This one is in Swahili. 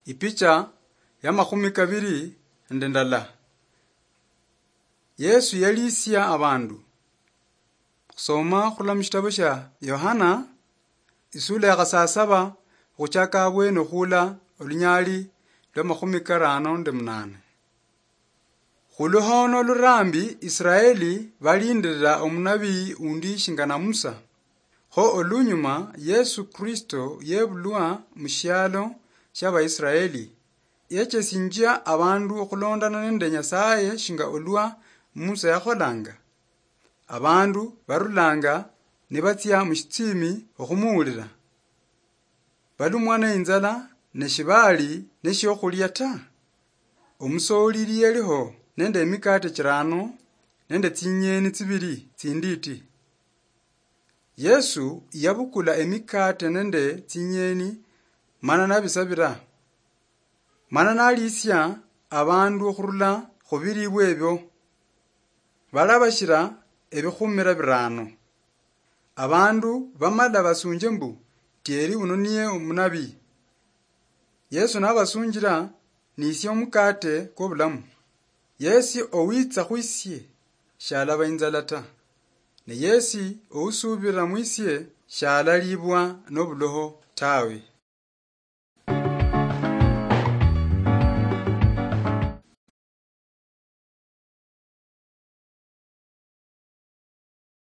Ipicha ya 20 ndendala. Yesu yalisya abandu. Kusoma khula mshitabo sha Yohana isula ya 7 kuchaka abwene khula olunyali lwa 58. Khuluhono lurambi Israeli balindira omunabi undi shingana Musa. Ho olunyuma Yesu Kristo yebulwa mushyalo shaba Israeli. Yechesinjia abandu okulondana nende Nyasaye shinga olwa Musa yakholanga. Abandu barulanga nibatsya mushitsimi okhumuulira. Balumwana inzala neshibali neshyokhulya ta. Omusolili yeliho nende emikate 5 nende tsinyeni 2 tsinditi. Yesu yabukula emikate nende tsinyeni manana bisabira. Manana alisya abandu okhurula khubiribwa ebyo. Balabashira ebikhumira 5. Abandu bamala basunje mbu tieri uno niye omunabi. Yesu nabasunjira nisye omukate kobulamu. Yesu owitsa khwisye shalaba inzala ta. Ne Yesu ousubira mwisye shalalibwa nobuloho tawe.